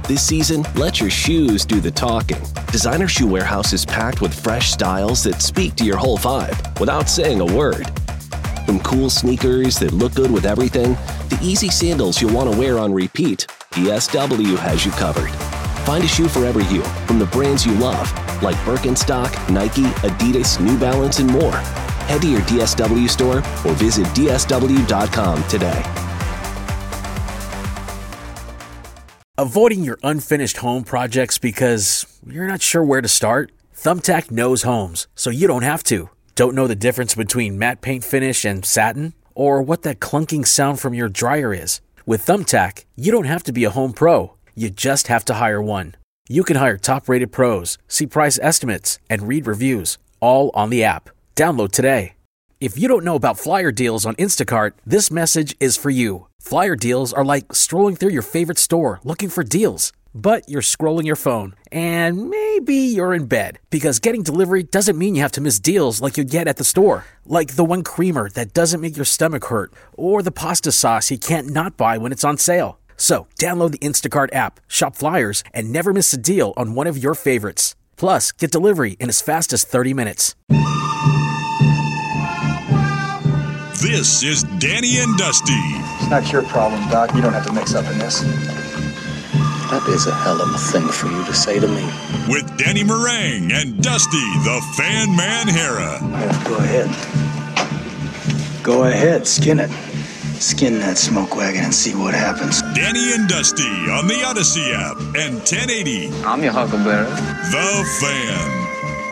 This season, let your shoes do the talking. Designer Shoe Warehouse is packed with fresh styles that speak to your whole vibe without saying a word. From cool sneakers that look good with everything, to easy sandals you'll want to wear on repeat, DSW has you covered. Find a shoe for every you, from the brands you love, like Birkenstock, Nike, Adidas, New Balance, and more. Head to your DSW store or visit dsw.com today. Avoiding your unfinished home projects because you're not sure where to start? Thumbtack knows homes, so you don't have to. Don't know the difference between matte paint finish and satin? Or what that clunking sound from your dryer is? With Thumbtack, you don't have to be a home pro. You just have to hire one. You can hire top-rated pros, see price estimates, and read reviews, all on the app. Download today. If you don't know about flyer deals on Instacart, this message is for you. Flyer deals are like strolling through your favorite store looking for deals. But you're scrolling your phone, and maybe you're in bed, because getting delivery doesn't mean you have to miss deals like you get at the store. Like the one creamer that doesn't make your stomach hurt, or the pasta sauce you can't not buy when it's on sale. So, download the Instacart app, shop flyers, and never miss a deal on one of your favorites. Plus, get delivery in as fast as 30 minutes. This is Danny and Dusty. It's not your problem, Doc. You don't have to mix up in this. That is a hell of a thing for you to say to me. With Danny Meringue and Dusty, the Fan Man Hera. Yeah, go ahead. Go ahead, skin it. Skin that smoke wagon and see what happens. Danny and Dusty on the Odyssey app and 1080. I'm your Huckleberry. The Fan.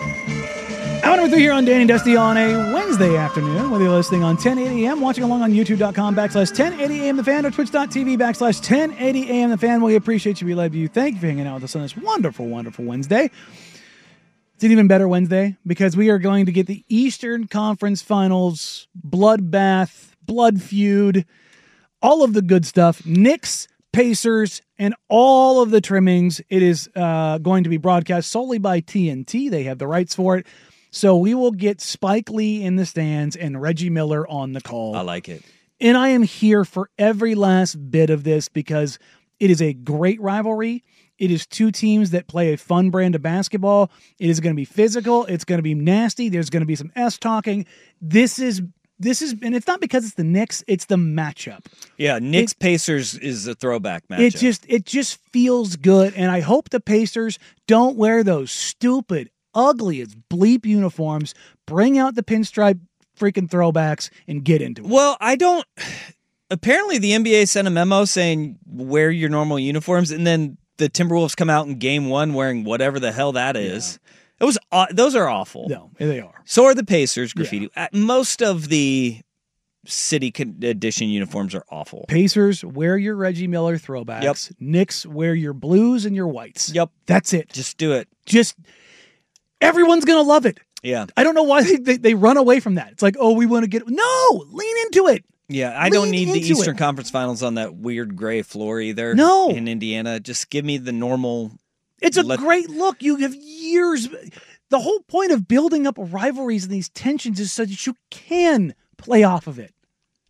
Hour number 3 here on Danny and Dusty on a Wednesday afternoon, whether you're listening on 1080 AM, watching along on youtube.com/1080 AM The Fan, or twitch.tv/1080 AM The Fan. We appreciate you. We love you. Thank you for hanging out with us on this wonderful, wonderful Wednesday. It's an even better Wednesday because we are going to get the Eastern Conference Finals bloodbath, blood feud, all of the good stuff. Knicks, Pacers, and all of the trimmings. It is going to be broadcast solely by TNT. They have the rights for it. So we will get Spike Lee in the stands and Reggie Miller on the call. I like it. And I am here for every last bit of this because it is a great rivalry. It is two teams that play a fun brand of basketball. It is going to be physical. It's going to be nasty. There's going to be some S-talking. This is, and it's not because it's the Knicks, it's the matchup. Yeah, Knicks-Pacers is a throwback matchup. It just feels good, and I hope the Pacers don't wear those stupid, ugly as bleep uniforms, bring out the pinstripe freaking throwbacks, and get into it. Well, apparently the NBA sent a memo saying wear your normal uniforms, and then the Timberwolves come out in game 1 wearing whatever the hell that is. Yeah. Those are awful. No, they are. So are the Pacers graffiti. Yeah. Most of the City Edition uniforms are awful. Pacers, wear your Reggie Miller throwbacks. Yep. Knicks, wear your blues and your whites. Yep. That's it. Just do it. Everyone's going to love it. Yeah. I don't know why they run away from that. It's like, oh, we want to get... No! Lean into it! Yeah, I don't need the Eastern Conference Finals on that weird gray floor either. No. In Indiana. Just give me the normal... It's a great look. You have years... The whole point of building up rivalries and these tensions is so that you can play off of it.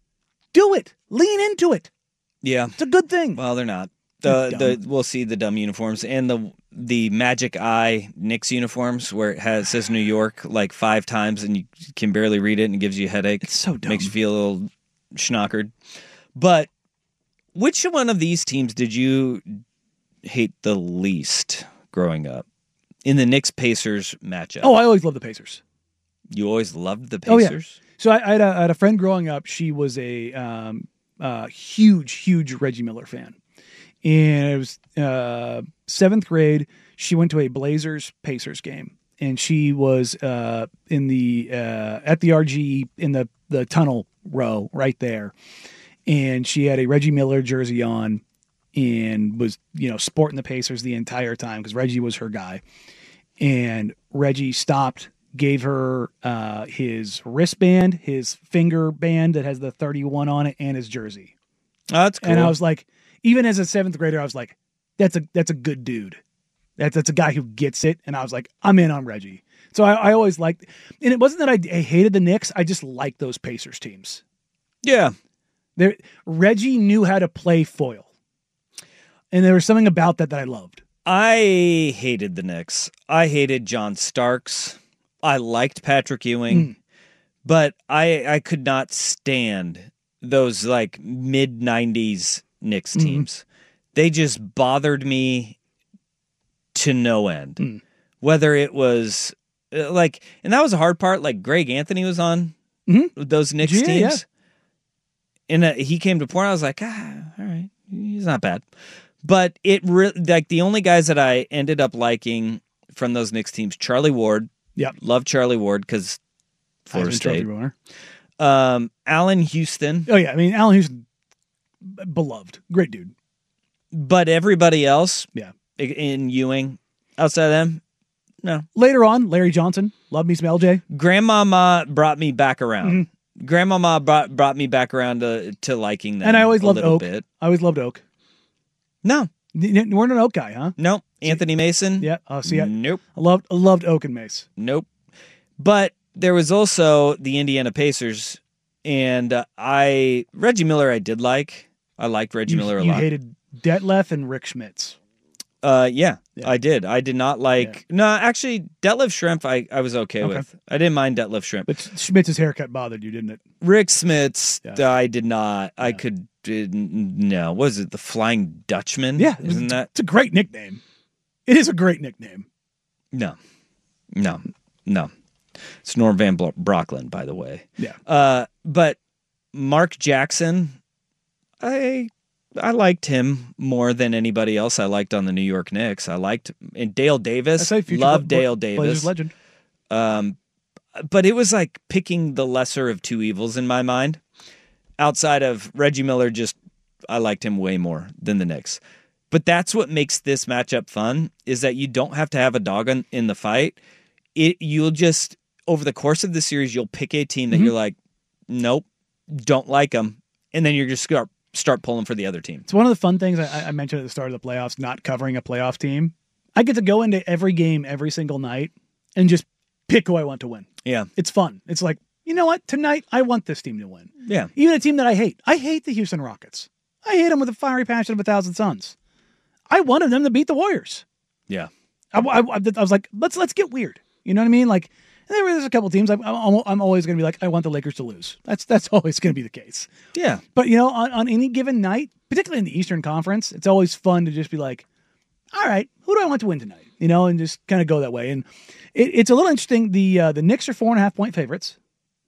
Do it. Lean into it. Yeah. It's a good thing. Well, they're not. We'll see the dumb uniforms and the Magic Eye Knicks uniforms where it says New York like 5 times and you can barely read it and it gives you a headache. It's so dumb. Makes you feel a little schnockered. But which one of these teams did you hate the least growing up in the Knicks-Pacers matchup? Oh, I always loved the Pacers. You always loved the Pacers? Oh, yeah. So I had a friend growing up. She was a huge Reggie Miller fan. And it was 7th grade. She went to a Blazers-Pacers game. And she was in the at the RG in the tunnel row right there. And she had a Reggie Miller jersey on and was, sporting the Pacers the entire time because Reggie was her guy. And Reggie stopped, gave her his wristband, his finger band that has the 31 on it, and his jersey. Oh, that's cool. And I was like, even as a 7th grader, I was like, that's a good dude. That's a guy who gets it. And I was like, I'm in on Reggie. So I always liked, and it wasn't that I hated the Knicks. I just liked those Pacers teams. Yeah. Reggie knew how to play foil. And there was something about that I loved. I hated the Knicks. I hated John Starks. I liked Patrick Ewing, but I could not stand those like mid-90s Knicks teams. They just bothered me to no end. Whether it was like, and that was the hard part, like Greg Anthony was on those Knicks teams. Yeah. And he came to Portland. I was like, all right, he's not bad. But it really, like, the only guys that I ended up liking from those Knicks teams, Charlie Ward. Yep. Love Charlie Ward because Florida State. Allen Houston. Oh, yeah. I mean, Allen Houston, beloved. Great dude. But everybody else, yeah, in Ewing, outside of them, no. Later on, Larry Johnson. Love me some LJ. Grandmama brought me back around. Grandmama brought me back around to liking them. And I always loved Oak. Bit. I always loved Oak. No. You weren't an Oak guy, huh? No. Anthony Mason? Yeah. Nope. I loved Oak and Mace. Nope. But there was also the Indiana Pacers, and Reggie Miller I did like. I liked Reggie Miller a lot. You hated Detlef and Rick Schmitz. Yeah, I did. I did not like... Yeah. No, actually, Detlef Schrempf I was okay with. I didn't mind Detlef Schrempf. But Schmitz's haircut bothered you, didn't it? Rick Schmitz, I did not. Yeah. I could... No. What was it? The Flying Dutchman? Yeah. Isn't that... It's a great nickname. It is a great nickname. No. It's Norm Van Brocklin, by the way. Yeah. But Mark Jackson, I liked him more than anybody else I liked on the New York Knicks. And Dale Davis. Loved Dale Davis. Legend. But it was like picking the lesser of two evils in my mind. Outside of Reggie Miller, I liked him way more than the Knicks. But that's what makes this matchup fun, is that you don't have to have a dog in the fight. You'll just, over the course of the series, you'll pick a team that you're like, nope, don't like them. And then you're just going to start pulling for the other team. It's one of the fun things I mentioned at the start of the playoffs, not covering a playoff team. I get to go into every game every single night and just pick who I want to win. Yeah. It's fun. It's like, you know what? Tonight, I want this team to win. Yeah. Even a team that I hate. I hate the Houston Rockets. I hate them with a fiery passion of 1,000 suns. I wanted them to beat the Warriors. Yeah. I was like, let's get weird. You know what I mean? Like, there's a couple teams I'm always going to be like, I want the Lakers to lose. That's always going to be the case. Yeah. But, on any given night, particularly in the Eastern Conference, it's always fun to just be like, all right, who do I want to win tonight? And just kind of go that way. And it's a little interesting. The Knicks are 4.5-point favorites,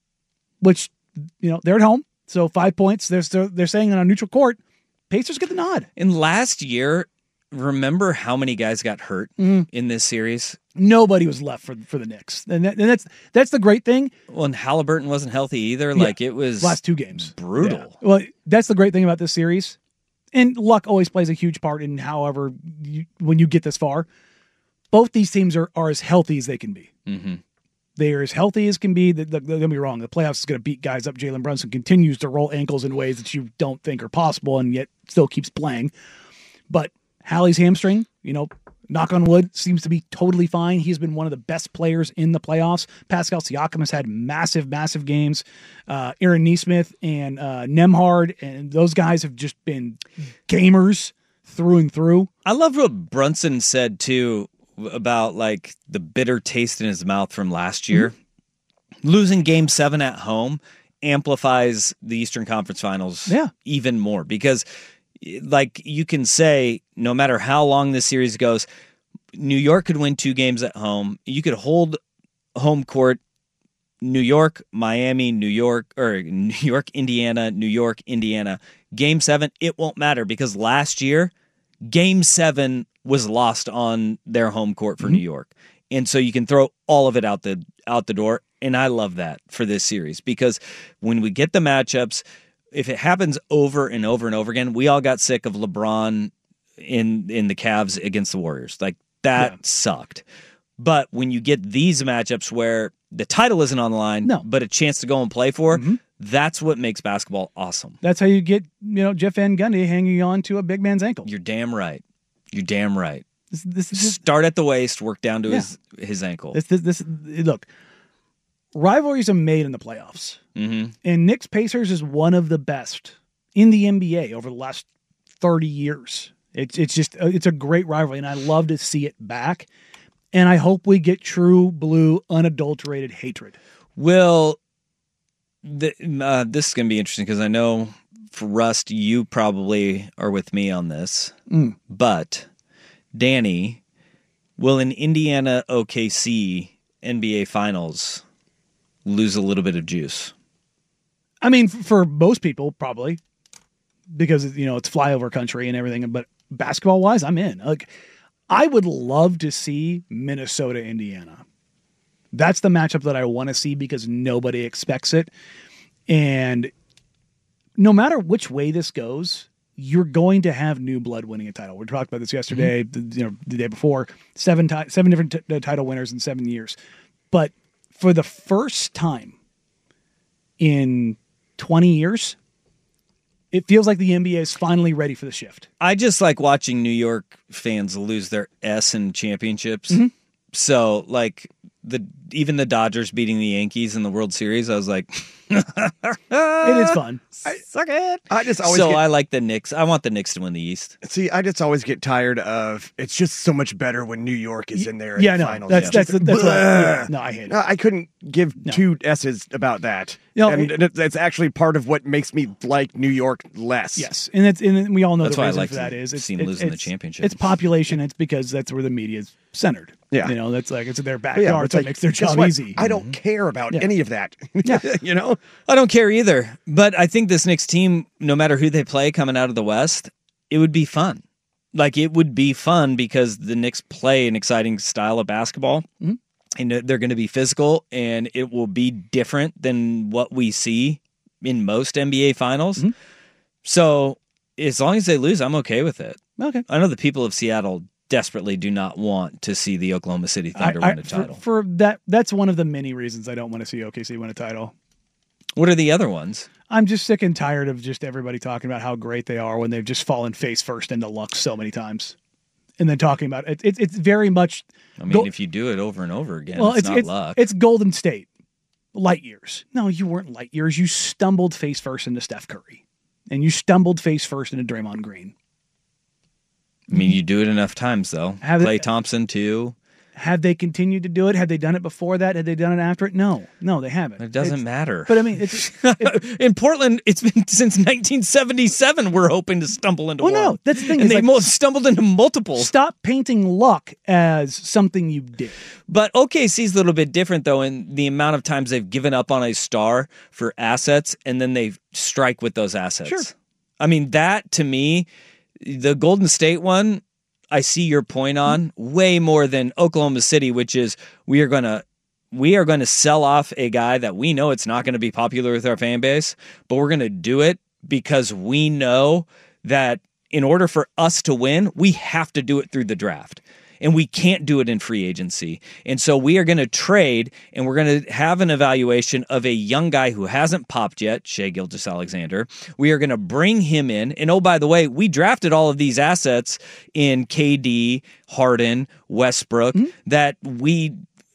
which, they're at home. So 5 points. They're saying on a neutral court, Pacers get the nod. And last year, remember how many guys got hurt in this series? Nobody was left for the Knicks. And that's the great thing. Well, and Halliburton wasn't healthy either. Yeah. Like, it was... last 2 games. Brutal. Yeah. Well, that's the great thing about this series. And luck always plays a huge part in when you get this far. Both these teams are as healthy as they can be. Mm-hmm. They are as healthy as can be. Don't get me wrong. The playoffs is going to beat guys up. Jalen Brunson continues to roll ankles in ways that you don't think are possible and yet still keeps playing. But Hallie's hamstring, knock on wood, seems to be totally fine. He's been one of the best players in the playoffs. Pascal Siakam has had massive, massive games. Aaron Nesmith and Nembhard, and those guys have just been gamers through and through. I love what Brunson said, too, about like the bitter taste in his mouth from last year. Losing Game 7 at home amplifies the Eastern Conference Finals even more, because like you can say, no matter how long this series goes, New York could win 2 games at home. You could hold home court New York, Miami, New York, Indiana, New York, Indiana. Game 7, it won't matter, because last year, Game 7 was lost on their home court for New York. And so you can throw all of it out the door. And I love that for this series, because when we get the matchups, if it happens over and over and over again, we all got sick of LeBron in the Cavs against the Warriors. Like, that sucked. But when you get these matchups where the title isn't on the line, but a chance to go and play for, that's what makes basketball awesome. That's how you get, Jeff Van Gundy hanging on to a big man's ankle. You're damn right. You're damn right. This is start at the waist, work down to his ankle. This look, rivalries are made in the playoffs. Mm-hmm. And Knicks Pacers is one of the best in the NBA over the last 30 years. It's a great rivalry, and I love to see it back. And I hope we get true blue, unadulterated hatred. Will this is going to be interesting because I know for Rust, you probably are with me on this. But Danny, will an Indiana OKC NBA Finals lose a little bit of juice? I mean, for most people, probably, because it's flyover country and everything. But basketball wise, I'm in. Like, I would love to see Minnesota, Indiana. That's the matchup that I want to see because nobody expects it. And no matter which way this goes, you're going to have new blood winning a title. We talked about this yesterday, the day before. Seven different title winners in 7 years. But for the first time in 20 years, it feels like the NBA is finally ready for the shift. I just like watching New York fans lose their S in championships. So, like, even the Dodgers beating the Yankees in the World Series, I was like, it is fun. Suck it. I like the Knicks. I want the Knicks to win the East. See, I just always get tired of it's just so much better when New York is in there in the finals. That's no, I hate it. I couldn't give two S's about that. And it's actually part of what makes me like New York less. Yes, and we all know that's the why reason I like for that is it's losing the championship. It's population. It's because that's where the media is centered. Yeah, that's like it's in their backyard, so it makes their job easy. I don't care about any of that. I don't care either. But I think this Knicks team, no matter who they play coming out of the West, it would be fun. Like, it would be fun because the Knicks play an exciting style of basketball. And they're going to be physical, and it will be different than what we see in most NBA finals. So as long as they lose, I'm okay with it. Okay. I know the people of Seattle desperately do not want to see the Oklahoma City Thunder win a title. For that's one of the many reasons I don't want to see OKC win a title. What are the other ones? I'm just sick and tired of just everybody talking about how great they are when they've just fallen face first into luck so many times. And then talking about it. It's very much... I mean, if you do it over and over again, it's not luck. It's Golden State. Light years. No, you weren't light years. You stumbled face first into Steph Curry. And you stumbled face first into Draymond Green. I mean, you do it enough times, though. Klay Thompson, too. Have they continued to do it? Have they done it before that? Had they done it after it? No, they haven't. It doesn't matter. But I mean, in Portland, it's been since 1977 we're hoping to stumble into one. No, that's the thing. And they stumbled into multiple. Stop painting luck as something you did. But OKC's a little bit different, though, in the amount of times they've given up on a star for assets, and then they strike with those assets. Sure. I mean, that, to me, the Golden State one, I see your point on way more than Oklahoma City, which is we are going to sell off a guy that we know it's not going to be popular with our fan base, but we're going to do it because we know that in order for us to win, we have to do it through the draft. And we can't do it in free agency. And so we are going to trade, and we're going to have an evaluation of a young guy who hasn't popped yet, Shai Gilgeous-Alexander. We are going to bring him in. And oh, by the way, we drafted all of these assets in KD, Harden, Westbrook, that we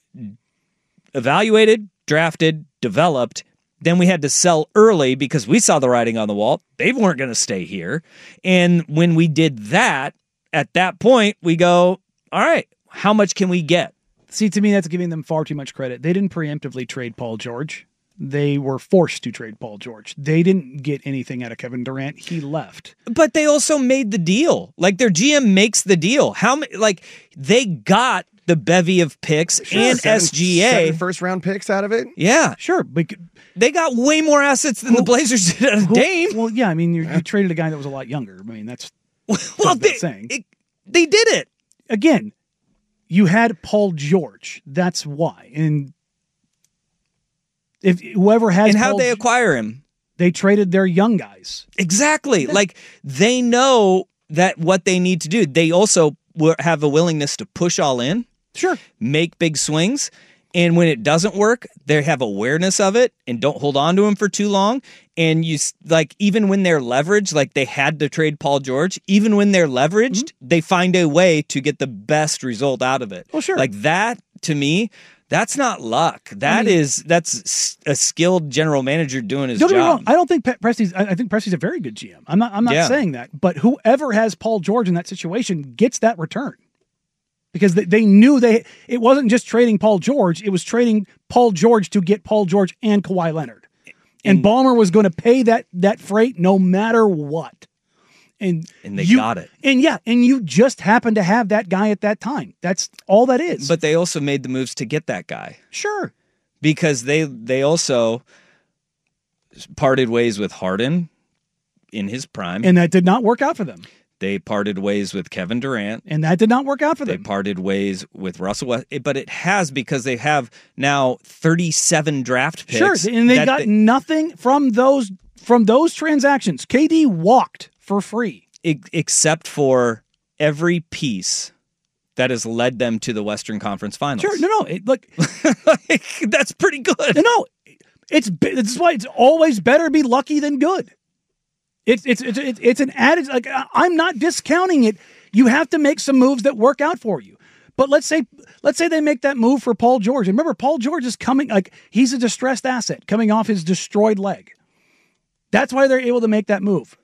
evaluated, drafted, developed. Then we had to sell early because we saw the writing on the wall. They weren't going to stay here. And when we did that, at that point, we go, all right, how much can we get? See, to me, that's giving them far too much credit. They didn't preemptively trade Paul George. They were forced to trade Paul George. They didn't get anything out of Kevin Durant. He left. But they also made the deal. Like, their GM makes the deal. They got the bevy of picks and SGA. 7 first-round picks out of it? Yeah. Sure. But they got way more assets than the Blazers did out of Dame. Well, yeah, I mean, you traded a guy that was a lot younger. I mean, that's saying. They did it. Again, you had Paul George. That's why. And if whoever has and how'd they acquire him? They traded their young guys. Exactly. Like, they know that what they need to do. They also have a willingness to push all in. Sure. Make big swings. And when it doesn't work, they have awareness of it and don't hold on to him for too long. And even when they're leveraged, like they had to trade Paul George, even when they're leveraged, they find a way to get the best result out of it. Well, sure. Like that, to me, that's not luck. That's a skilled general manager doing his job. Don't get me wrong. I don't think Presti's. I think Presti's a very good GM. I'm not saying that. But whoever has Paul George in that situation gets that return, because they knew it wasn't just trading Paul George. It was trading Paul George to get Paul George and Kawhi Leonard, and Ballmer was going to pay that freight no matter what. And they got it. And you just happened to have that guy at that time. That's all that is. But they also made the moves to get that guy. Sure. Because they also parted ways with Harden in his prime. And that did not work out for them. They parted ways with Kevin Durant. And that did not work out for them. They parted ways with Russell Westbrook. But it has, because they have now 37 draft picks. Sure. And they got nothing from those transactions. KD walked for free. Except for every piece that has led them to the Western Conference Finals. Sure, no. Look, that's pretty good. No, it's why it's always better to be lucky than good. It's an added. Like, I'm not discounting it. You have to make some moves that work out for you. But let's say they make that move for Paul George. And remember, Paul George is coming, like, he's a distressed asset coming off his destroyed leg. That's why they're able to make that move.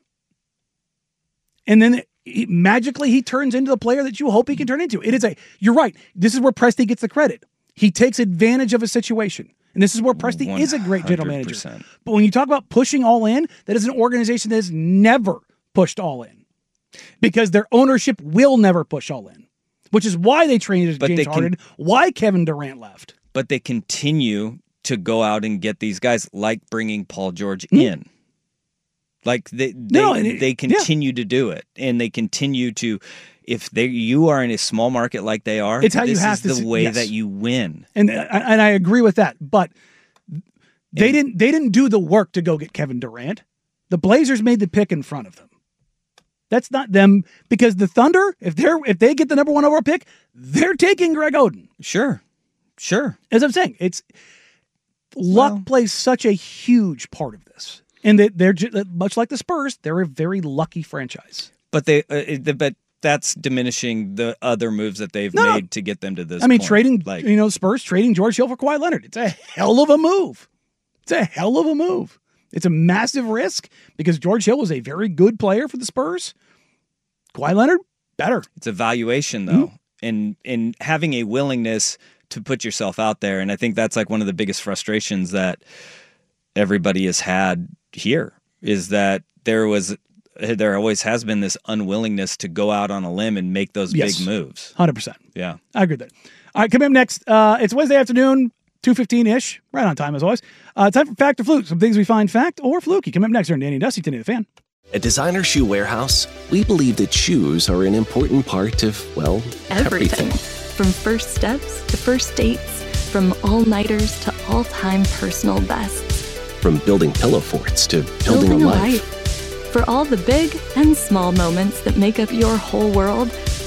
And then magically he turns into the player that you hope he can turn into. You're right. This is where Presti gets the credit. He takes advantage of a situation. And this is where Presti is a great general manager. But when you talk about pushing all in, that is an organization that has never pushed all in. Because their ownership will never push all in. Which is why they traded James Harden, why Kevin Durant left. But they continue to go out and get these guys, like bringing Paul George in. Like they continue to do it, and they continue to. If you are in a small market like they are, it's how you have the way that you win. And I agree with that, but they didn't do the work to go get Kevin Durant. The Blazers made the pick in front of them. That's not them, because the Thunder, if they get the number 1 overall pick, they're taking Greg Oden. Sure. As I'm saying, luck plays such a huge part of this. And they're much like the Spurs. They're a very lucky franchise. But that's diminishing the other moves that they've made to get them to this. I mean, point. trading Spurs trading George Hill for Kawhi Leonard. It's a hell of a move. It's a massive risk, because George Hill was a very good player for the Spurs. Kawhi Leonard, better. It's a valuation though, and having a willingness to put yourself out there. And I think that's like one of the biggest frustrations that everybody has had here, is that there always has been this unwillingness to go out on a limb and make those big moves. 100%. Yeah. I agree with that. All right, coming up next, it's Wednesday afternoon, 2:15-ish, right on time as always. Time for Fact or Fluke, some things we find fact or fluky. Coming up next here on Danny and Dusty, Today the Fan. At Designer Shoe Warehouse, we believe that shoes are an important part of, well, everything. From first steps to first dates, from all-nighters to all-time personal bests. From building pillow forts to building a life. For all the big and small moments that make up your whole world,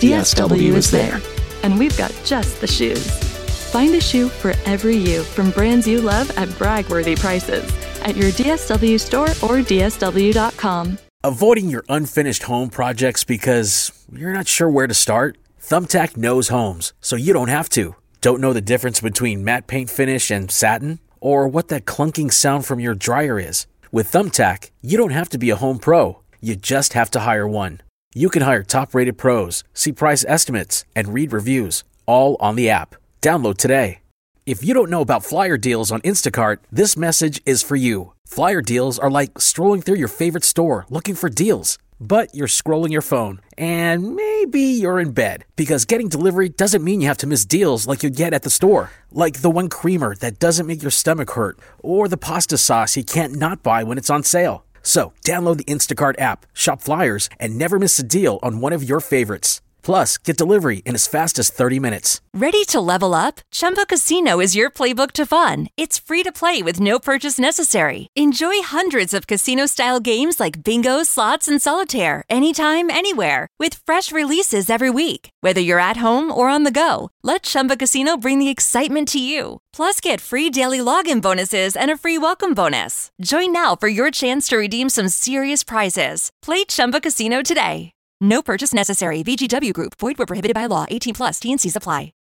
DSW is there. And we've got just the shoes. Find a shoe for every you from brands you love at brag-worthy prices at your DSW store or DSW.com. Avoiding your unfinished home projects because you're not sure where to start? Thumbtack knows homes, so you don't have to. Don't know the difference between matte paint finish and satin? Or what that clunking sound from your dryer is? With Thumbtack, you don't have to be a home pro. You just have to hire one. You can hire top-rated pros, see price estimates, and read reviews, all on the app. Download today. If you don't know about flyer deals on Instacart, this message is for you. Flyer deals are like strolling through your favorite store looking for deals. But you're scrolling your phone, and maybe you're in bed, because getting delivery doesn't mean you have to miss deals like you get at the store. Like the one creamer that doesn't make your stomach hurt, or the pasta sauce you can't not buy when it's on sale. So download the Instacart app, shop flyers, and never miss a deal on one of your favorites. Plus, get delivery in as fast as 30 minutes. Ready to level up? Chumba Casino is your playbook to fun. It's free to play with no purchase necessary. Enjoy hundreds of casino-style games like bingo, slots, and solitaire anytime, anywhere. With fresh releases every week. Whether you're at home or on the go, let Chumba Casino bring the excitement to you. Plus, get free daily login bonuses and a free welcome bonus. Join now for your chance to redeem some serious prizes. Play Chumba Casino today. No purchase necessary. VGW Group. Void where prohibited by law. 18+. T&Cs apply.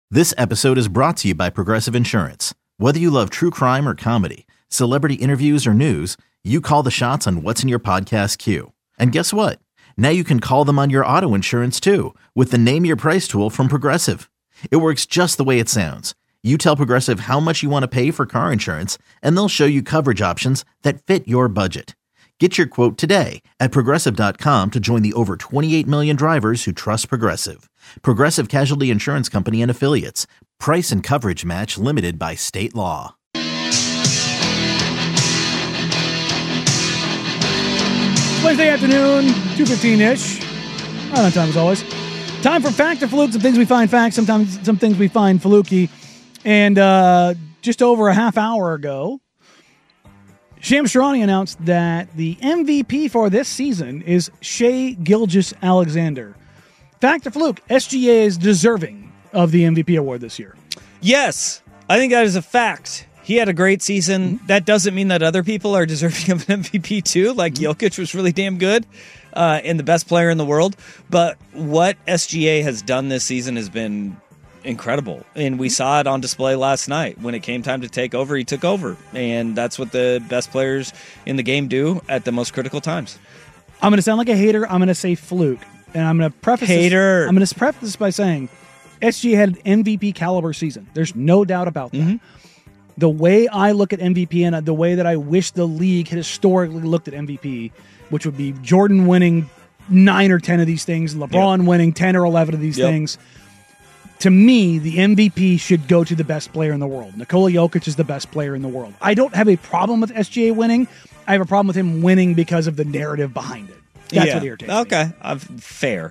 This episode is brought to you by Progressive Insurance. Whether you love true crime or comedy, celebrity interviews or news, you call the shots on what's in your podcast queue. And guess what? Now you can call them on your auto insurance too with the Name Your Price tool from Progressive. It works just the way it sounds. You tell Progressive how much you want to pay for car insurance, and they'll show you coverage options that fit your budget. Get your quote today at Progressive.com to join the over 28 million drivers who trust Progressive. Progressive Casualty Insurance Company and Affiliates. Price and coverage match limited by state law. Wednesday afternoon, 2:15-ish. Right on time as always. Time for Fact or Fluke. Some things we find facts, sometimes some things we find fluky. And just over a half hour ago, Shams Charania announced that the MVP for this season is Shai Gilgeous-Alexander. Fact or Fluke, SGA is deserving of the MVP award this year. Yes, I think that is a fact. He had a great season. Mm-hmm. That doesn't mean that other people are deserving of an MVP too. Like Jokic was really damn good and the best player in the world. But what SGA has done this season has been incredible. And we saw it on display last night. When it came time to take over, he took over. And that's what the best players in the game do at the most critical times. I'm going to sound like a hater. I'm going to say fluke. And I'm going to preface this by saying SGA had an MVP caliber season. There's no doubt about that. Mm-hmm. The way I look at MVP and the way that I wish the league had historically looked at MVP, which would be Jordan winning 9 or 10 of these things, LeBron winning 10 or 11 of these things. To me, the MVP should go to the best player in the world. Nikola Jokic is the best player in the world. I don't have a problem with SGA winning. I have a problem with him winning because of the narrative behind it. That's what irritates me. Okay. Fair.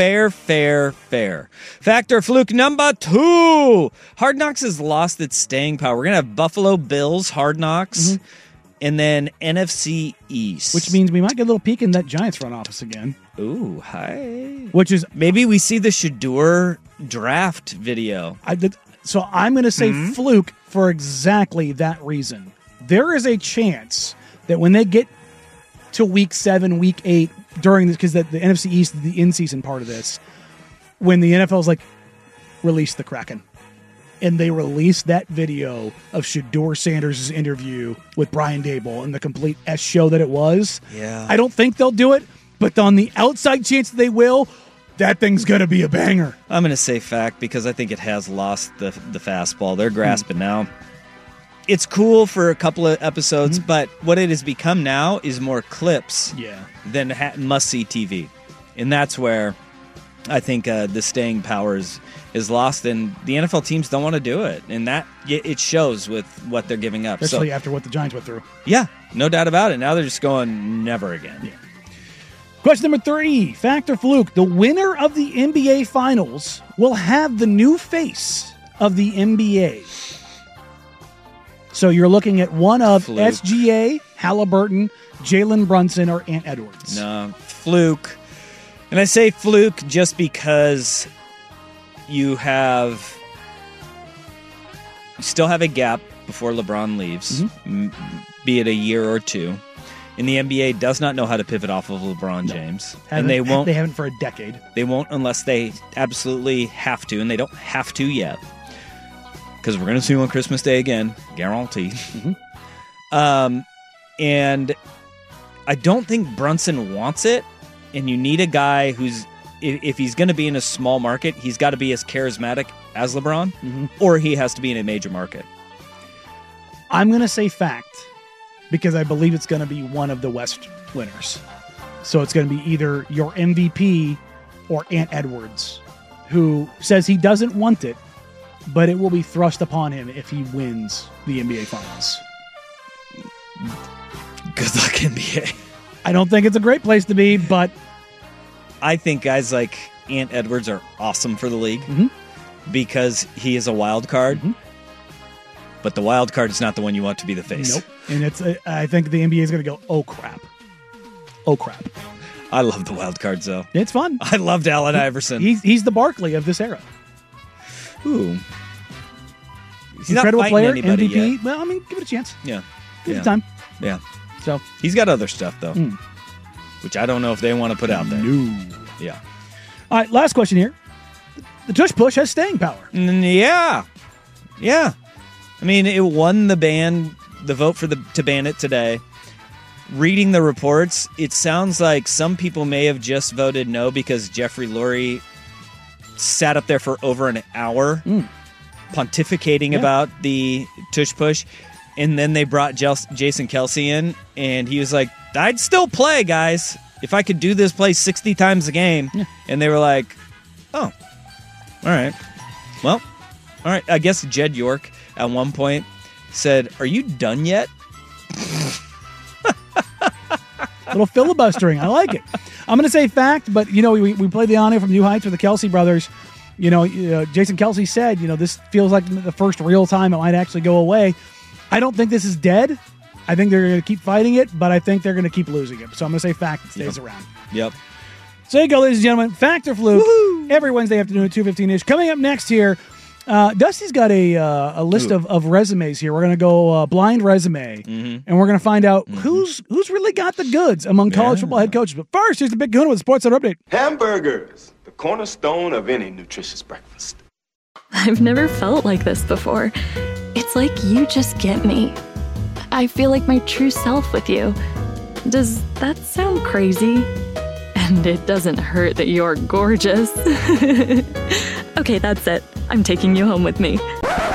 Fact or Fluke number 2. Hard Knocks has lost its staying power. We're going to have Buffalo Bills, Hard Knocks, and then NFC East. Which means we might get a little peek in that Giants front office again. Ooh, hi. Which is... Maybe we see the Shedeur draft video. So I'm going to say Fluke for exactly that reason. There is a chance that when they get to week 7, week 8, during this, because the NFC East is the in-season part of this, when the NFL's like, release the Kraken. And they release that video of Shedeur Sanders' interview with Brian Daboll and the complete S show that it was. Yeah. I don't think they'll do it, but on the outside chance that they will, that thing's going to be a banger. I'm going to say fact because I think it has lost the fastball. They're grasping now. It's cool for a couple of episodes, but what it has become now is more clips than must-see TV. And that's where I think the staying power is lost, and the NFL teams don't want to do it. And that it shows with what they're giving up. Especially after what the Giants went through. Yeah, no doubt about it. Now they're just going never again. Yeah. Question number 3, fact or fluke. The winner of the NBA Finals will have the new face of the NBA. So you're looking at one of Fluke. SGA, Halliburton, Jalen Brunson, or Ant Edwards. No, fluke. And I say fluke just because you still have a gap before LeBron leaves, be it a year or two. And the NBA does not know how to pivot off of LeBron James. And they won't. They haven't for a decade. They won't unless they absolutely have to, and they don't have to yet. Because we're going to see him on Christmas Day again, guaranteed. And I don't think Brunson wants it. And you need a guy who's, if he's going to be in a small market, he's got to be as charismatic as LeBron, or he has to be in a major market. I'm going to say fact because I believe it's going to be one of the West winners. So it's going to be either your MVP or Ant Edwards, who says he doesn't want it, but it will be thrust upon him if he wins the NBA Finals. Good luck, NBA. I don't think it's a great place to be, but I think guys like Ant Edwards are awesome for the league because he is a wild card. But the wild card is not the one you want to be the face. Nope. And I think the NBA is going to go, oh, crap. Oh, crap. I love the wild cards, though. It's fun. I loved Allen Iverson. He's the Barkley of this era. Ooh. He's incredible not player, MVP. Yet. Well, I mean, give it a chance. Yeah. Give it time. Yeah. So he's got other stuff, though, which I don't know if they want to put out there. No. Yeah. All right, last question here. the tush push has staying power. Yeah. I mean, it won the vote to ban it today. Reading the reports, it sounds like some people may have just voted no because Jeffrey Lurie sat up there for over an hour pontificating about the tush push. And then they brought Jason Kelce in, and he was like, I'd still play, guys, if I could do this play 60 times a game. Yeah. And they were like, oh, all right. Well, all right. I guess Jed York at one point said, are you done yet? Little filibustering. I like it. I'm going to say fact, but, we played the audio from New Heights with the Kelce brothers. Jason Kelce said, this feels like the first real time it might actually go away. I don't think this is dead. I think they're going to keep fighting it, but I think they're going to keep losing it. So I'm going to say fact, it stays around. Yep. So there you go, ladies and gentlemen. Fact or fluke. Woo-hoo! Every Wednesday afternoon at 2:15-ish. Coming up next here, Dusty's got a list of resumes here. We're going to go blind resume, and we're going to find out who's really got the goods among college football head coaches. But first, here's the Big Kahuna with the Sports Center Update. Hamburgers, the cornerstone of any nutritious breakfast. I've never felt like this before. It's like you just get me. I feel like my true self with you. Does that sound crazy? And it doesn't hurt that you're gorgeous. Okay, that's it. I'm taking you home with me.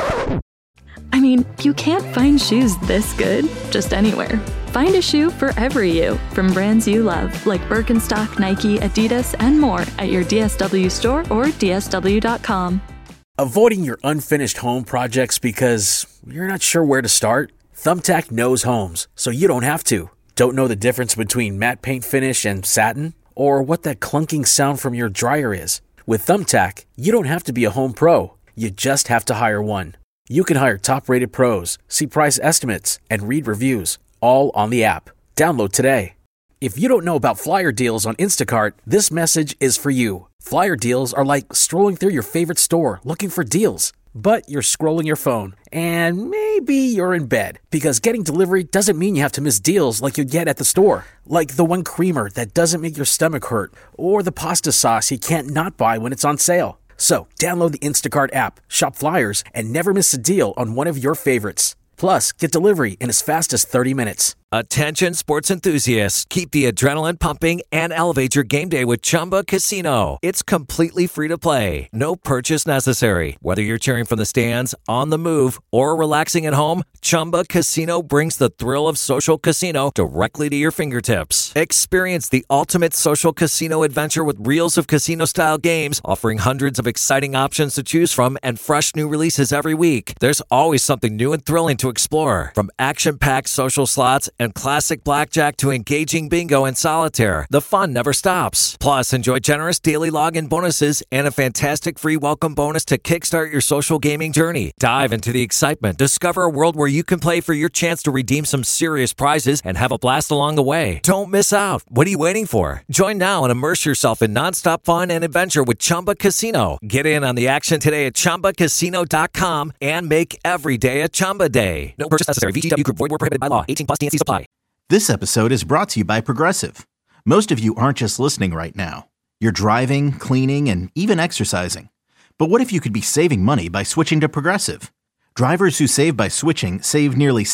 I mean, you can't find shoes this good just anywhere. Find a shoe for every you from brands you love, like Birkenstock, Nike, Adidas, and more at your DSW store or DSW.com. Avoiding your unfinished home projects because you're not sure where to start? Thumbtack knows homes, so you don't have to. Don't know the difference between matte paint finish and satin? Or what that clunking sound from your dryer is? With Thumbtack, you don't have to be a home pro. You just have to hire one. You can hire top-rated pros, see price estimates, and read reviews, all on the app. Download today. If you don't know about flyer deals on Instacart, this message is for you. Flyer deals are like strolling through your favorite store looking for deals. But you're scrolling your phone, and maybe you're in bed, because getting delivery doesn't mean you have to miss deals like you'd get at the store. Like the one creamer that doesn't make your stomach hurt, or the pasta sauce you can't not buy when it's on sale. So download the Instacart app, shop flyers, and never miss a deal on one of your favorites. Plus, get delivery in as fast as 30 minutes. Attention sports enthusiasts. Keep the adrenaline pumping and elevate your game day with Chumba Casino. It's completely free to play. No purchase necessary. Whether you're cheering from the stands, on the move, or relaxing at home, Chumba Casino brings the thrill of social casino directly to your fingertips. Experience the ultimate social casino adventure with reels of casino-style games, offering hundreds of exciting options to choose from and fresh new releases every week. There's always something new and thrilling to explore. From action-packed social slots and classic blackjack to engaging bingo and solitaire, the fun never stops. Plus, enjoy generous daily login bonuses and a fantastic free welcome bonus to kickstart your social gaming journey. Dive into the excitement. Discover a world where you can play for your chance to redeem some serious prizes and have a blast along the way. Don't miss out. What are you waiting for? Join now and immerse yourself in nonstop fun and adventure with Chumba Casino. Get in on the action today at ChumbaCasino.com and make every day a Chumba day. No purchase necessary. VGW Group. Void where prohibited by law. 18+ TNC supply. This episode is brought to you by Progressive. Most of you aren't just listening right now. You're driving, cleaning, and even exercising. But what if you could be saving money by switching to Progressive? Drivers who save by switching save nearly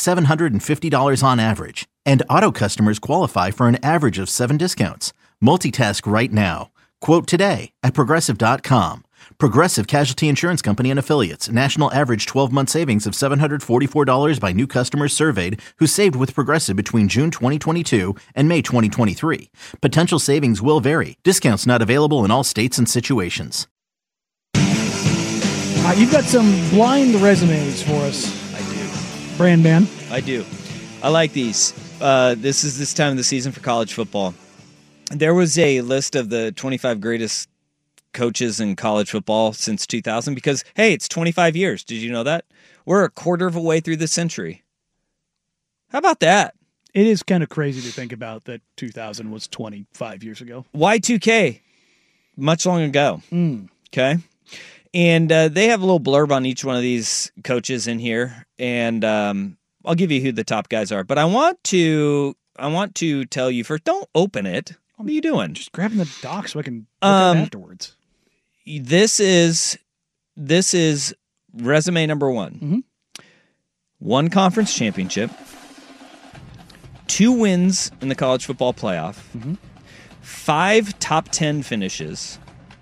$750 on average. And auto customers qualify for an average of 7 discounts. Multitask right now. Quote today at Progressive.com. Progressive Casualty Insurance Company and Affiliates. National average 12-month savings of $744 by new customers surveyed who saved with Progressive between June 2022 and May 2023. Potential savings will vary. Discounts not available in all states and situations. You've got some blind resumes for us. I do. Brand man. I do. I like these. This is this time of the season for college football. There was a list of the 25 greatest coaches in college football since 2000 because, hey, it's 25 years. Did you know that? We're a quarter of a way through the century. How about that? It is kind of crazy to think about that 2000 was 25 years ago. Y2K, much long ago. Okay. And they have a little blurb on each one of these coaches in here. And I'll give you who the top guys are. But I want to tell you first, don't open it. What are you doing? Just grabbing the doc so I can look at it afterwards. This is resume number 1. Mm-hmm. 1 conference championship, 2 wins in the college football playoff, 5 top 10 finishes,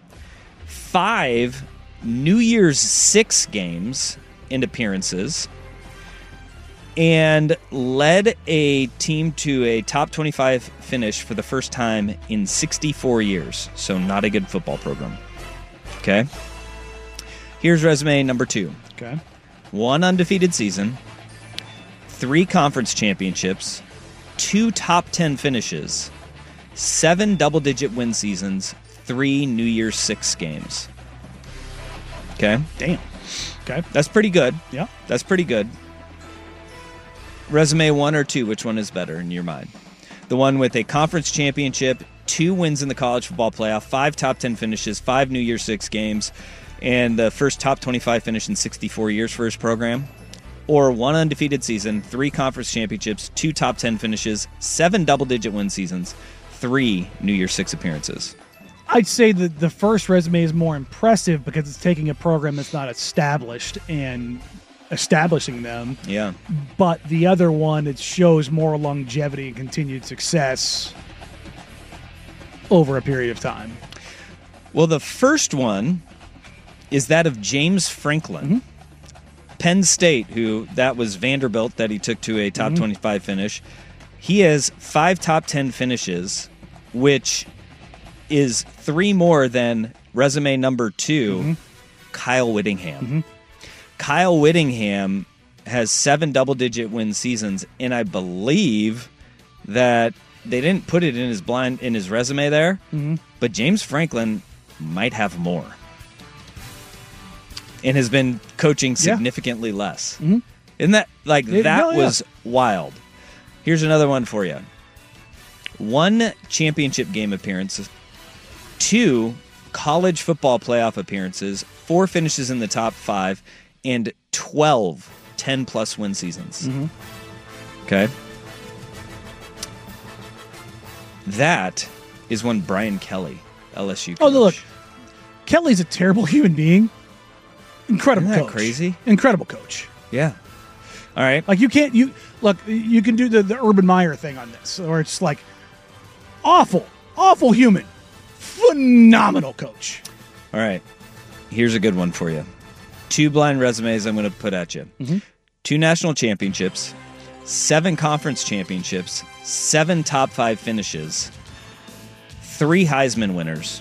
5 New Year's 6 games and appearances, and led a team to a top 25 finish for the first time in 64 years. So not a good football program. Okay. Here's resume number 2. Okay. 1 undefeated season, 3 conference championships, 2 top 10 finishes, 7 double-digit win seasons, 3 New Year's 6 games. Okay? Damn. Okay. That's pretty good. Yeah. That's pretty good. Resume 1 or 2, which one is better in your mind? The one with a conference championship, 2 wins in the college football playoff, 5 top 10 finishes, 5 New Year's 6 games, and the first top 25 finish in 64 years for his program? Or 1 undefeated season, 3 conference championships, 2 top 10 finishes, 7 double-digit win seasons, 3 New Year's 6 appearances? I'd say that the first resume is more impressive because it's taking a program that's not established and establishing them. Yeah. But the other one, it shows more longevity and continued success over a period of time. Well, the first one is that of James Franklin. Penn State, that was Vanderbilt that he took to a top 25 finish. He has 5 top 10 finishes, which is 3 more than resume number 2, Kyle Whittingham. Kyle Whittingham has 7 double-digit win seasons, and I believe that they didn't put it in his resume there, but James Franklin might have more. And has been coaching significantly less. Isn't that was wild? Here's another one for you. 1 championship game appearance, 2 college football playoff appearances, 4 finishes in the top 5, and 12 10-plus win seasons. Okay? That is when Brian Kelly, LSU coach. Oh, look. Kelly's a terrible human being. Incredible Isn't that coach. crazy? Incredible coach. Yeah. All right. Like you can do the Urban Meyer thing on this, or it's like awful human, phenomenal coach. All right. Here's a good one for you. 2 blind resumes I'm going to put at you. 2 national championships, 7 conference championships, 7 top 5 finishes, 3 Heisman winners,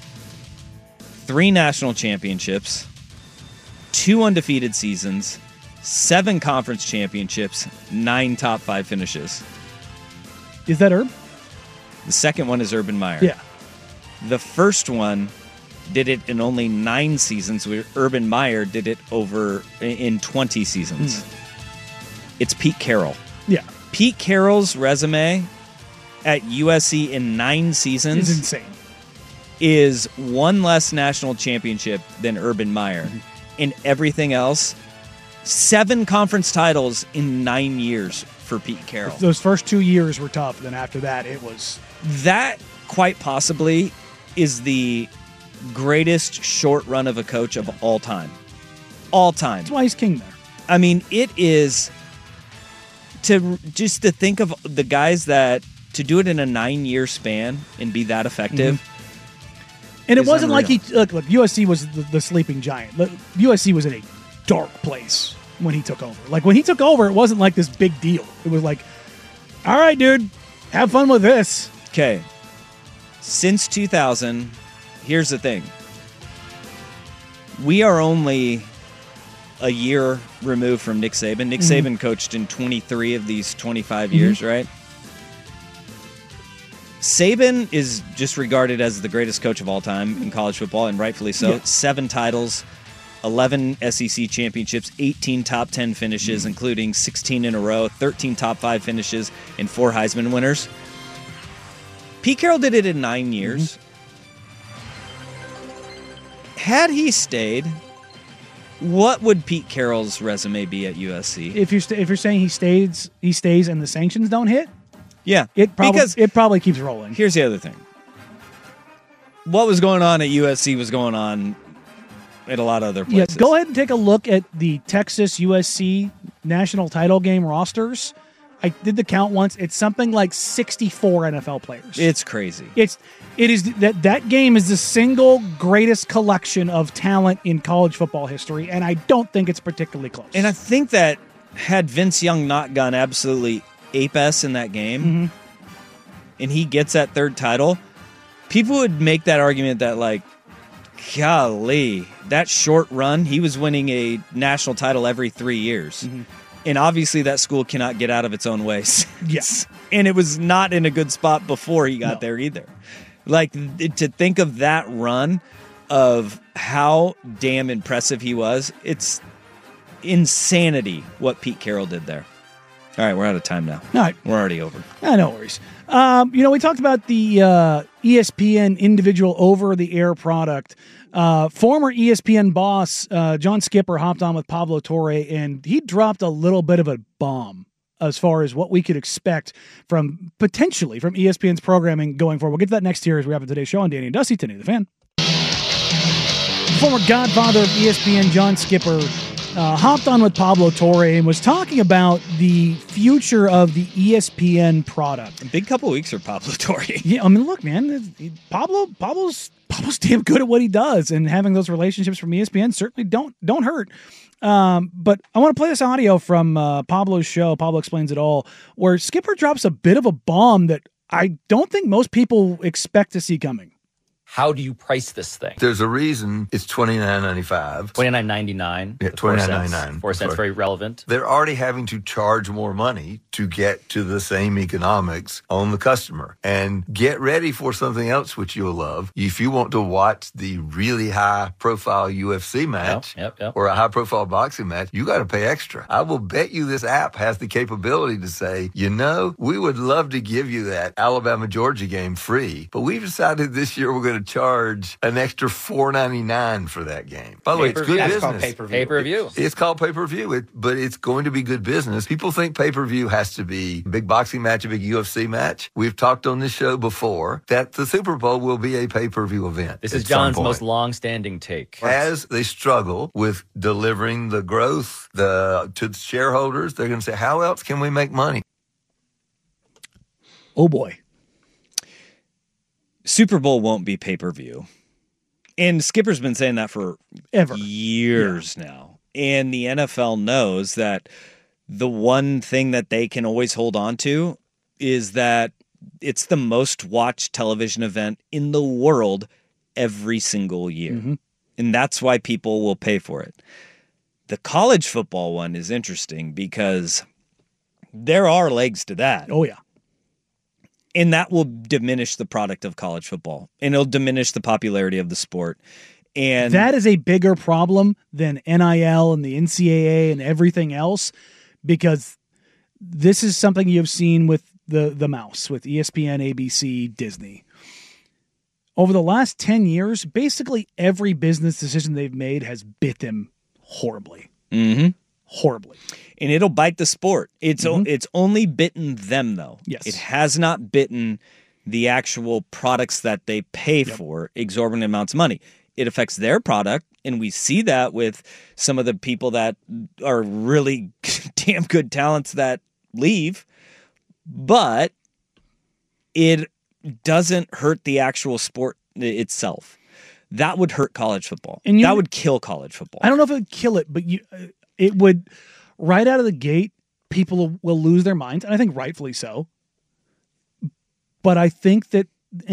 3 national championships, 2 undefeated seasons, 7 conference championships, 9 top 5 finishes. Is that Herb? The second one is Urban Meyer. Yeah. The first one did it in only 9 seasons, where Urban Meyer did it in 20 seasons. It's Pete Carroll. Yeah. Pete Carroll's resume at USC in 9 seasons is insane. Is 1 less national championship than Urban Meyer. And everything else, 7 conference titles in 9 years for Pete Carroll. Those first 2 years were tough. Then after that, it was... That, quite possibly, is the greatest short run of a coach of all time. All time. That's why he's king there. I mean, it is... to think of the guys that... To do it in a 9-year span and be that effective... And it wasn't unreal. like look, USC was the sleeping giant. USC was in a dark place when he took over. Like when he took over, it wasn't like this big deal. It was like, all right, dude, have fun with this. Okay. Since 2000, here's the thing. We are only a year removed from Nick Saban. Nick Saban coached in 23 of these 25 years, right? Saban is just regarded as the greatest coach of all time in college football, and rightfully so. Yeah. 7 titles, 11 SEC championships, 18 top 10 finishes, including 16 in a row, 13 top 5 finishes, and 4 Heisman winners. Pete Carroll did it in 9 years. Had he stayed, what would Pete Carroll's resume be at USC? If you're saying he stays and the sanctions don't hit? Yeah, it probably keeps rolling. Here's the other thing. what was going on at USC was going on at a lot of other places. Yeah, go ahead and take a look at the Texas USC national title game rosters. I did the count once. It's something like 64 NFL players. It's crazy. It is that game is the single greatest collection of talent in college football history, and I don't think it's particularly close. And I think that had Vince Young not gone absolutely ape-ass in that game, and he gets that third title, people would make that argument that, like, golly, that short run, he was winning a national title every 3 years. And obviously that school cannot get out of its own ways. Yes. And it was not in a good spot before he got there either. Like, to think of that run of how damn impressive he was, it's insanity what Pete Carroll did there. All right, we're out of time now. All right. We're already over. No worries. We talked about the ESPN individual over-the-air product. Former ESPN boss John Skipper hopped on with Pablo Torre, and he dropped a little bit of a bomb as far as what we could expect potentially from ESPN's programming going forward. We'll get to that next year as we have in today's show on Danny and Dusty, Today the Fan. Former godfather of ESPN, John Skipper, hopped on with Pablo Torre and was talking about the future of the ESPN product. A big couple of weeks for Pablo Torre. Yeah, I mean, look, man, Pablo's damn good at what he does, and having those relationships from ESPN certainly don't hurt. But I want to play this audio from Pablo's show, Pablo Explains It All, where Skipper drops a bit of a bomb that I don't think most people expect to see coming. How do you price this thing? There's a reason it's $29.95. $29.99. Yeah, $29.99. 4 cents, very relevant. They're already having to charge more money to get to the same economics on the customer. And get ready for something else which you'll love. If you want to watch the really high-profile UFC match or a high-profile boxing match, you got to pay extra. I will bet you this app has the capability to say, we would love to give you that Alabama-Georgia game free, but we've decided this year we're going to charge an extra $4.99 for that game. By the way, it's good business. It's called pay-per-view. It's called pay-per-view, but it's going to be good business. People think pay-per-view has to be a big boxing match, a big UFC match. We've talked on this show before that the Super Bowl will be a pay-per-view event. This is John's most long-standing take. As they struggle with delivering the growth to shareholders, they're going to say, how else can we make money? Oh, boy. Super Bowl won't be pay-per-view. And Skipper's been saying that for years now. And the NFL knows that the one thing that they can always hold on to is that it's the most watched television event in the world every single year. And that's why people will pay for it. The college football one is interesting because there are legs to that. Oh, yeah. And that will diminish the product of college football. And it'll diminish the popularity of the sport. And that is a bigger problem than NIL and the NCAA and everything else, because this is something you've seen with the mouse, with ESPN, ABC, Disney. Over the last 10 years, basically every business decision they've made has bit them horribly. Horribly. And it'll bite the sport. It's only bitten them, though. Yes. It has not bitten the actual products that they pay for exorbitant amounts of money. It affects their product, and we see that with some of the people that are really damn good talents that leave. But it doesn't hurt the actual sport itself. That would hurt college football. And that would kill college football. I don't know if it would kill it, but it would, right out of the gate, people will lose their minds, and I think rightfully so. But I think that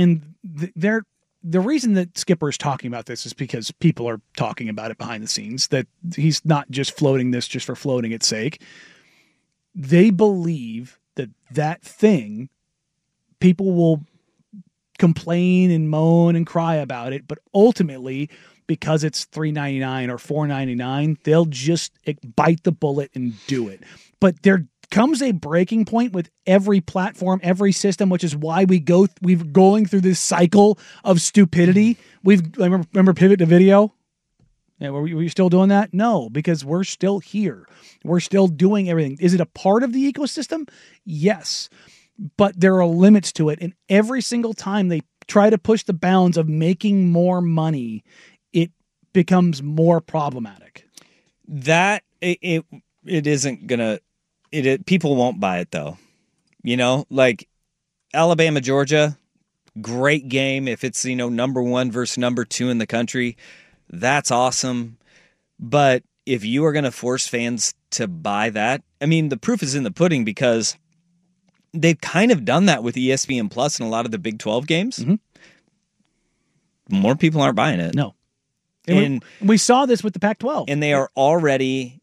the reason that Skipper is talking about this is because people are talking about it behind the scenes, that he's not just floating this just for floating its sake. They believe that thing, people will complain and moan and cry about it, but ultimately, because it's $3.99 or $4.99, they'll just bite the bullet and do it. But there comes a breaking point with every platform, every system, which is why we're going through this cycle of stupidity. Remember Pivot to Video? Yeah, were you still doing that? No, because we're still here. We're still doing everything. Is it a part of the ecosystem? Yes. But there are limits to it. And every single time they try to push the bounds of making more money, it becomes more problematic. That it isn't gonna. People won't buy it though. Like Alabama, Georgia, great game. If it's number 1 versus number 2 in the country, that's awesome. But if you are going to force fans to buy that, I mean, the proof is in the pudding because they've kind of done that with ESPN Plus in a lot of the Big 12 games. Mm-hmm. More people aren't buying it. No. And we saw this with the Pac-12. And they have already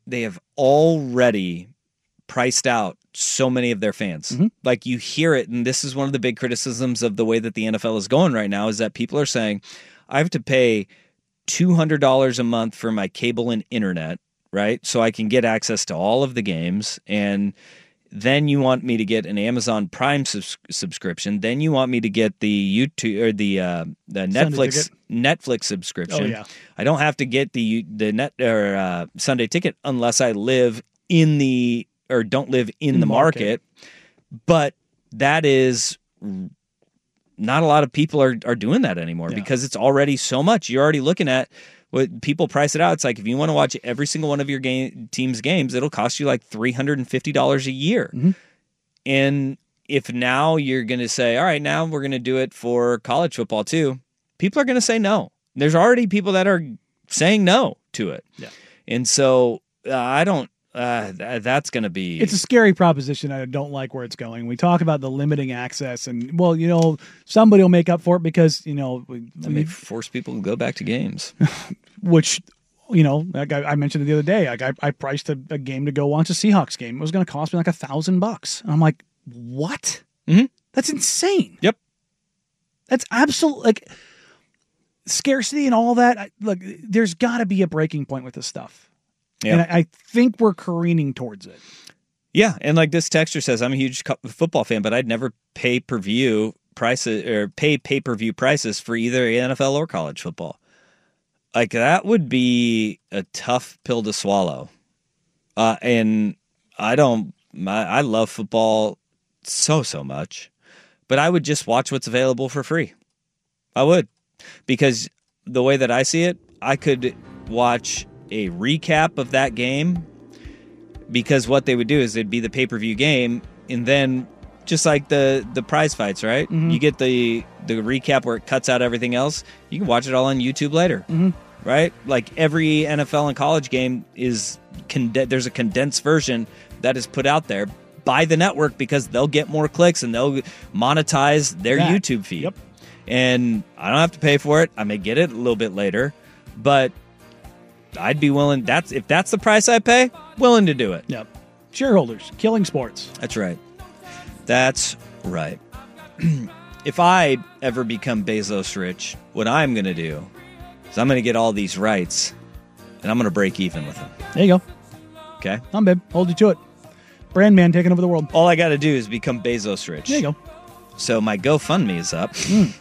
priced out so many of their fans. Mm-hmm. Like you hear it, and this is one of the big criticisms of the way that the NFL is going right now, is that people are saying, I have to pay $200 a month for my cable and internet, right? So I can get access to all of the games. And then you want me to get an Amazon Prime subscription. Then you want me to get the YouTube or the Netflix subscription. Oh, yeah. I don't have to get the net or Sunday Ticket unless I live in the or don't live in the market. But that is not a lot of people are doing that anymore because it's already so much. You're already looking at what people price it out. It's like if you want to watch every single one of your team's games, it'll cost you like $350 a year. Mm-hmm. And if now you're going to say, all right, now we're going to do it for college football too, people are going to say no. There's already people that are saying no to it. Yeah. And so I don't, that's going to be... It's a scary proposition. I don't like where it's going. We talk about the limiting access and, well, somebody will make up for it because, they force people to go back to games. Which, like I mentioned it the other day, like I priced a game to go watch a Seahawks game. It was going to cost me like $1,000. And I'm like, what? Mm-hmm. That's insane. Yep. That's absolute, like, scarcity and all that. Look, there's got to be a breaking point with this stuff. Yeah. And I think we're careening towards it. Yeah, and like this texter says, I'm a huge football fan, but I'd never pay pay-per-view prices for either NFL or college football. Like that would be a tough pill to swallow. And I love football so much, but I would just watch what's available for free. I would, because the way that I see it, I could watch a recap of that game, because what they would do is it'd be the pay-per-view game, and then just like the prize fights, right? Mm-hmm. You get the recap where it cuts out everything else. You can watch it all on YouTube later, mm-hmm. right? Like every NFL and college game is there's a condensed version that is put out there by the network because they'll get more clicks and they'll monetize their YouTube feed. Yep. And I don't have to pay for it. I may get it a little bit later, but I'd be willing. If that's the price I pay, willing to do it. Yep. Shareholders, killing sports. That's right. That's right. If I ever become Bezos rich, what I'm going to do is I'm going to get all these rights, and I'm going to break even with them. There you go. Okay? I'm babe. Hold you to it. Brand man taking over the world. All I got to do is become Bezos rich. There you go. So my GoFundMe is up.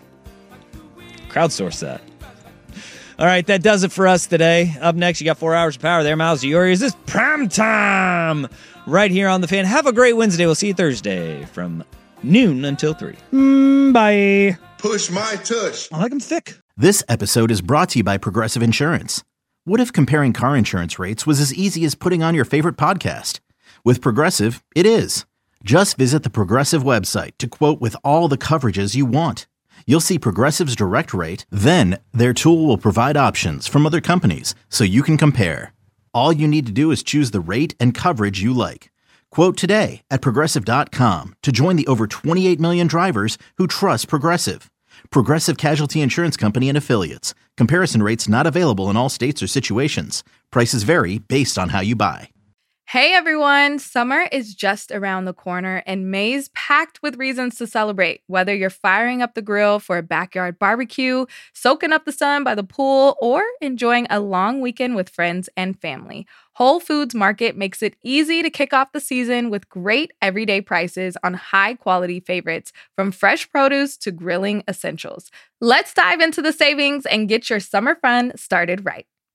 Crowdsource that. All right, that does it for us today. Up next, you got 4 hours of power there. Miles Diori. Is this prime time right here on The Fan? Have a great Wednesday. We'll see you Thursday from noon until 3. Bye. Push my tush. I like them thick. This episode is brought to you by Progressive Insurance. What if comparing car insurance rates was as easy as putting on your favorite podcast? With Progressive, it is. Just visit the Progressive website to quote with all the coverages you want. You'll see Progressive's direct rate, then their tool will provide options from other companies so you can compare. All you need to do is choose the rate and coverage you like. Quote today at Progressive.com to join the over 28 million drivers who trust Progressive. Progressive Casualty Insurance Company and Affiliates. Comparison rates not available in all states or situations. Prices vary based on how you buy. Hey everyone, summer is just around the corner and May's packed with reasons to celebrate. Whether you're firing up the grill for a backyard barbecue, soaking up the sun by the pool, or enjoying a long weekend with friends and family, Whole Foods Market makes it easy to kick off the season with great everyday prices on high-quality favorites, from fresh produce to grilling essentials. Let's dive into the savings and get your summer fun started right.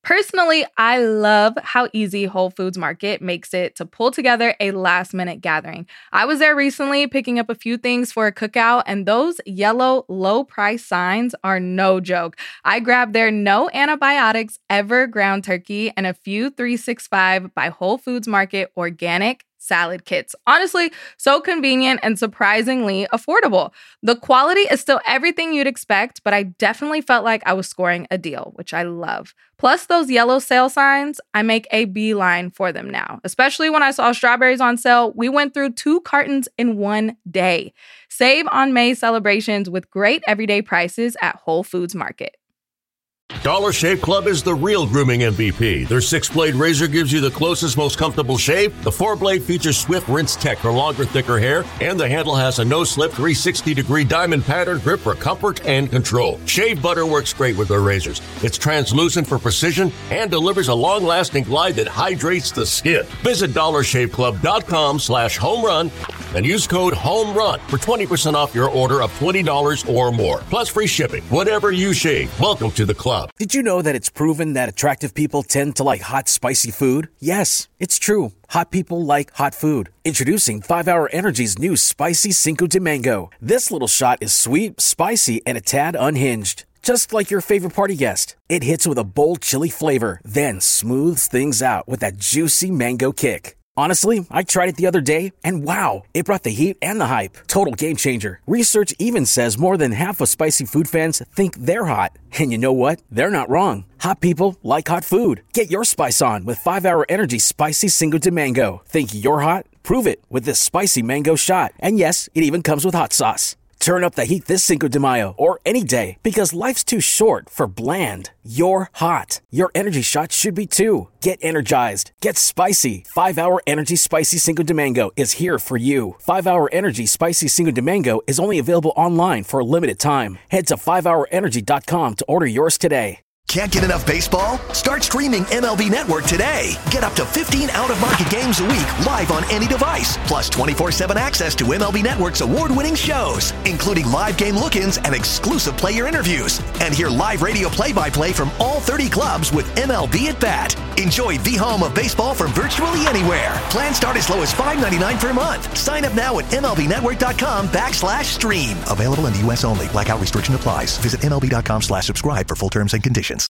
Personally, I love how easy Whole Foods Market makes it to pull together a last-minute gathering. I was there recently picking up a few things for a cookout, and those yellow low-price signs are no joke. I grabbed their no antibiotics ever ground turkey and a few 365 by Whole Foods Market organic salad kits. Honestly, so convenient and surprisingly affordable. The quality is still everything you'd expect, but I definitely felt like I was scoring a deal, which I love. Plus those yellow sale signs, I make a beeline for them now. Especially when I saw strawberries on sale, we went through 2 cartons in one day. Save on May celebrations with great everyday prices at Whole Foods Market. Dollar Shave Club is the real grooming MVP. Their 6-blade razor gives you the closest, most comfortable shave. The 4-blade features Swift Rinse Tech for longer, thicker hair, and the handle has a no-slip 360-degree diamond pattern grip for comfort and control. Shave butter works great with their razors. It's translucent for precision and delivers a long-lasting glide that hydrates the skin. Visit DollarShaveClub.com/homerun and use code HOMERUN for 20% off your order of $20 or more. Plus free shipping. Whatever you shave, welcome to the club. Did you know that it's proven that attractive people tend to like hot, spicy food? Yes, it's true. Hot people like hot food. Introducing 5-Hour Energy's new Spicy Cinco de Mango. This little shot is sweet, spicy, and a tad unhinged. Just like your favorite party guest. It hits with a bold chili flavor, then smooths things out with that juicy mango kick. Honestly, I tried it the other day, and wow, it brought the heat and the hype. Total game changer. Research even says more than half of spicy food fans think they're hot. And you know what? They're not wrong. Hot people like hot food. Get your spice on with 5-Hour Energy Spicy Cinco de Mango. Think you're hot? Prove it with this spicy mango shot. And yes, it even comes with hot sauce. Turn up the heat this Cinco de Mayo or any day because life's too short for bland. You're hot. Your energy shot should be too. Get energized. Get spicy. 5-Hour Energy Spicy Cinco de Mango is here for you. 5-Hour Energy Spicy Cinco de Mango is only available online for a limited time. Head to 5hourenergy.com to order yours today. Can't get enough baseball? Start streaming MLB Network today. Get up to 15 out-of-market games a week live on any device. Plus 24/7 access to MLB Network's award-winning shows, including live game look-ins and exclusive player interviews. And hear live radio play-by-play from all 30 clubs with MLB at Bat. Enjoy the home of baseball from virtually anywhere. Plans start as low as $5.99 per month. Sign up now at MLBnetwork.com/stream. Available in the U.S. only. Blackout restriction applies. Visit MLB.com/subscribe for full terms and conditions.